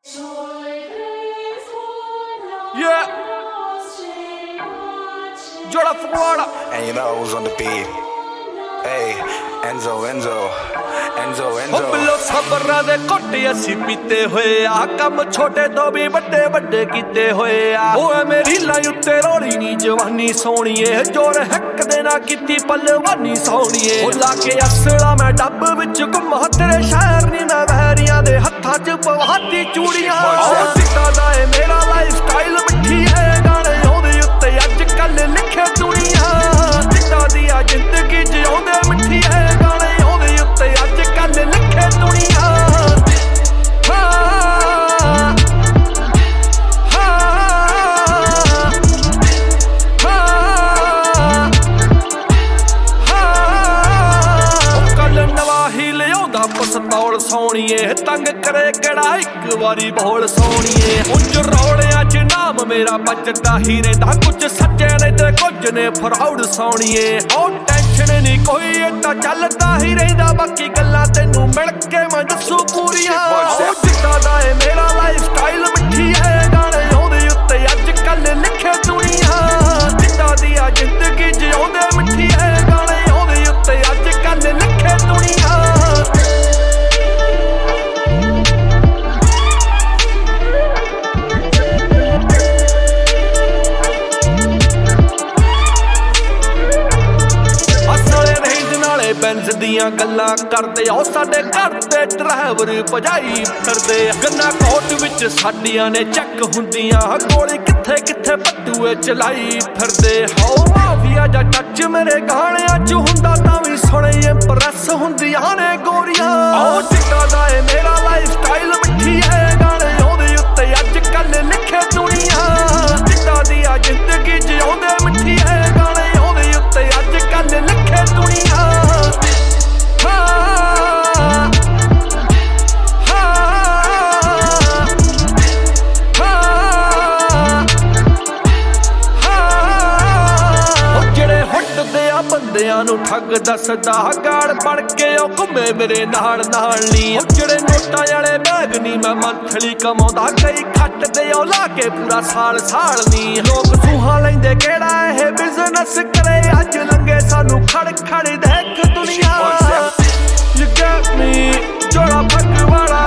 Yeah. Jordan Florida. And you know who's on the beat. Hey, Enzo. ਬਿਲੋ ਸਬਰਾਂ ਦੇ ਘੁੱਟ ਅਸੀਂ ਪੀਤੇ ਹੋਏ ਆ ਕੰਮ ਛੋਟੇ ਤੋਂ ਵੀ ਵੱਡੇ ਵੱਡੇ ਕੀਤੇ ਹੋਏ ਆ ਓਏ ਮੇਰੀ লাই ਉੱਤੇ ਰੋਲੀ ਨੀ ਜਵਾਨੀ ਸੋਹਣੀਏ ਜੋਰ ਹੱਕ ਦੇ ਨਾ ਕੀਤੀ ਪਲਵਾਨੀ ਸੋਹਣੀਏ ਉਹ ਲਾ ਕੇ ਅਸਲਾ ਮੈਂ ਡੱਬ ਵਿੱਚ ਘੁੰਮਾ ਤੇਰੇ ਸ਼ਹਿਰ ਨੀ ਮੈਂ ਵਹਿਰੀਆਂ ਦੇ ਹੱਥਾਂ 'ਚ ਪਵਾਤੀ ਚੂੜੀਆਂ ਸਿੱਟਾ ਦਾ ਏ ਮੇਰਾ ਲਾਈਫ ਸਟਾਈਲ ਮਿੱਠੀ ਹੈ ਗਾਣੇ ਉਹਦੇ ਉੱਤੇ ਅੱਜ ਕੱਲ ਲਿਖੇ ਦੁਨੀਆ ਸਿੱਟਾ ਦੀ ਆ ਜ਼ਿੰਦਗੀ ਜਿਉਂਦੇ ਮਿੱਠੀ ਹੈ ਗਾਣੇ ਉਹਦੇ ਉੱਤੇ ਅੱਜ ਕੱਲ ਲਿਖੇ ਦੁਨੀਆ ਪਸਤੌਲ ਸੋਹਣੀਏ ਤੰਗ ਕਰੇ ਕਿਹੜਾ ਇੱਕ ਵਾਰੀ ਬੋਲ ਸੋਹਣੀਏ ਉੱਚ ਰੌਲਿਆਂ 'ਚ ਨਾਮ ਮੇਰਾ ਵੱਜਦਾ ਹੀ ਰਹਿੰਦਾ ਕੁਝ ਸੱਚੇ ਨੇ ਤੇ ਕੁਝ ਨੇ ਫਰਾਉਡ ਸੋਹਣੀਏ ਉਹ ਟੈਨਸ਼ਨ ਨਹੀਂ ਕੋਈ ਏਦਾਂ ਚੱਲਦਾ ਹੀ ਰਹਿੰਦਾ ਬਾਕੀ ਗੱਲਾਂ ਤੈਨੂੰ ਮਿਲ ਕੇ ਮੈਂ ਦੱਸੂ ਪੂਰੀਆਂ ਉਹ ਜਿੱਦਾਂ ਦਾ ਏ ਮੇਰਾ ਲਾਈਫ ਸਟਾਈਲ ਮਿੱਠੀ ਹੈ ਗਾਣੇ ਉਹਦੇ ਉੱਤੇ ਅੱਜ ਕੱਲ ਲਿਖੇ ਦੁਨੀਆ ਜਿੱਦਾਂ ਦੀ ਆ ਜ਼ਿੰਦਗੀ ਜਿਉਂਦੇ ਮਿੱਠੀ ਹੈ ਗਾਣੇ ਉਹਦੇ ਉੱਤੇ ਅੱਜ ਕੱਲ ਲਿਖੇ ਦੁਨੀਆ ਬੈਂਸ ਦੀਆਂ ਗੱਲਾਂ ਕਰਦੇ ਆ ਸਾਡੇ ਘਰ ਦੇ ਡਰਾਈਵਰ ਭਜਾਈ ਫਿਰਦੇ ਗੰਨਾ ਕੋਟ ਵਿੱਚ ਸਾਡੀਆਂ ਨੇ ਚੱਕ ਹੁੰਦੀਆਂ ਗੋਲੀ ਕਿੱਥੇ ਕਿੱਥੇ ਪੱਟੂਏ ਚਲਾਈ ਫਿਰਦੇ ਹੋ ਮਾਫੀਆ ਜਾਂ ਟੱਚ ਮੇਰੇ ਗਾਣਿਆਂ 'ਚ ਹੁੰਦਾ ਤਾਂ ਵੀ ਸੁਣੇ ਇੰਪ੍ਰੈਸ ਹੁੰਦੀਆਂ ਨੇ ਗੋਰੀਆਂ ਉਹ ਜਿੱਦਾਂ ਦਾ ਏ ਮੇਰਾ ਲਾਈਫ ਸਟਾਈਲ ਮਿੱਠੀ ਹੈ ਗਾਣੇ ਉਹਦੇ ਉੱਤੇ ਅੱਜ ਕੱਲ ਲਿਖੇ ਦੁਨੀਆ ਜਿੱਦਾਂ ਦੀ ਆ ਜ਼ਿੰਦਗੀ ਜਿਉਂਦੇ ਮਿੱਠੀ ਹੈ ਗਾਣੇ ਉਹਦੇ ਉੱਤੇ ਅੱਜ ਕੱਲ ਲਿਖੇ ਦੁਨੀਆ ਬੰਦਿਆਂ ਨੂੰ ਠੱਗ ਦੱਸਦਾ ਗਾੜ ਬਣ ਕੇ ਉਹ ਘੁੰਮੇ ਮੇਰੇ ਨਾਲ ਨੀ ਉਹ ਜਿਹੜੇ ਨੋਟਾਂ ਵਾਲੇ ਬੈਗ ਨੀ ਮੈਂ ਮੰਥਲੀ ਕਮਾਉਂਦਾ ਕਈ ਖੱਟਦੇ ਉਹ ਲਾ ਕੇ ਪੂਰਾ ਸਾਲ ਨੀ ਲੋਕ ਸੂਹਾਂ ਲੈਂਦੇ ਕਿਹੜਾ ਇਹ ਬਿਜ਼ਨਸ ਕਰੇ ਅੱਜ ਲੰਗੇ ਸਾਨੂੰ ਖੜ ਖੜ ਦੇਖ ਦੁਨੀਆ You got me ਜੋੜਾ ਫੱਕ ਵਾਲਾ